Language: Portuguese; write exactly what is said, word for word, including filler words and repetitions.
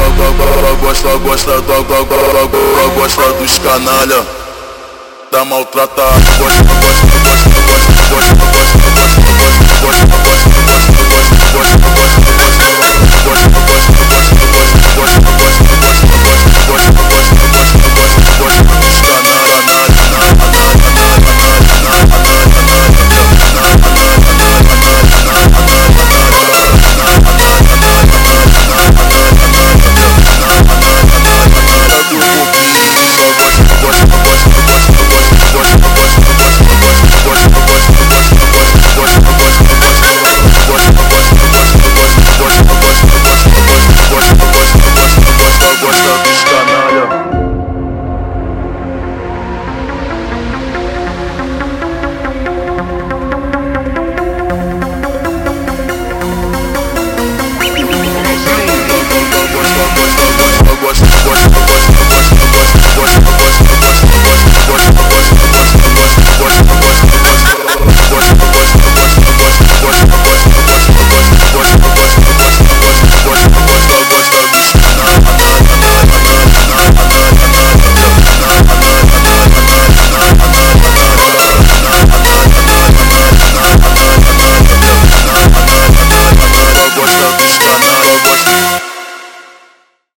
gosta, gosta, gosta, gosta dos canalha, da maltratada. Gosta, gosta, gosta, gosta, gosta, gosta, gosta, gosta, gosta, gosta, gosta, gosta, gosta, gosta.